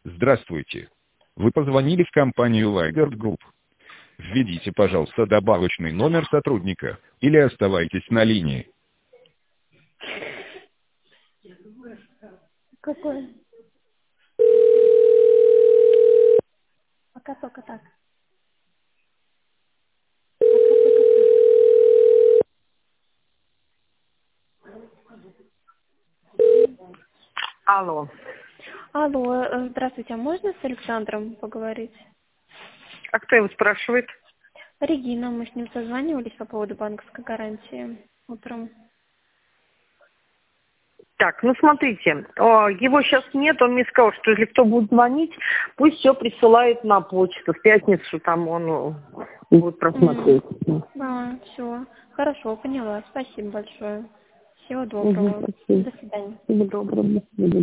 Здравствуйте. Вы позвонили в компанию Liger Group. Введите, пожалуйста, добавочный номер сотрудника или оставайтесь на линии. Какой? Пока только так. Алло. Алло, здравствуйте, а можно с Александром поговорить? А кто его спрашивает? Регина, мы с ним созванивались по поводу банковской гарантии утром. Так, ну смотрите, его сейчас нет, он мне сказал, что если кто будет звонить, пусть все присылает на почту. В пятницу там он будет просмотреть. Все, хорошо, поняла, спасибо большое. Всего доброго. Спасибо. До свидания. Всего доброго. До свидания.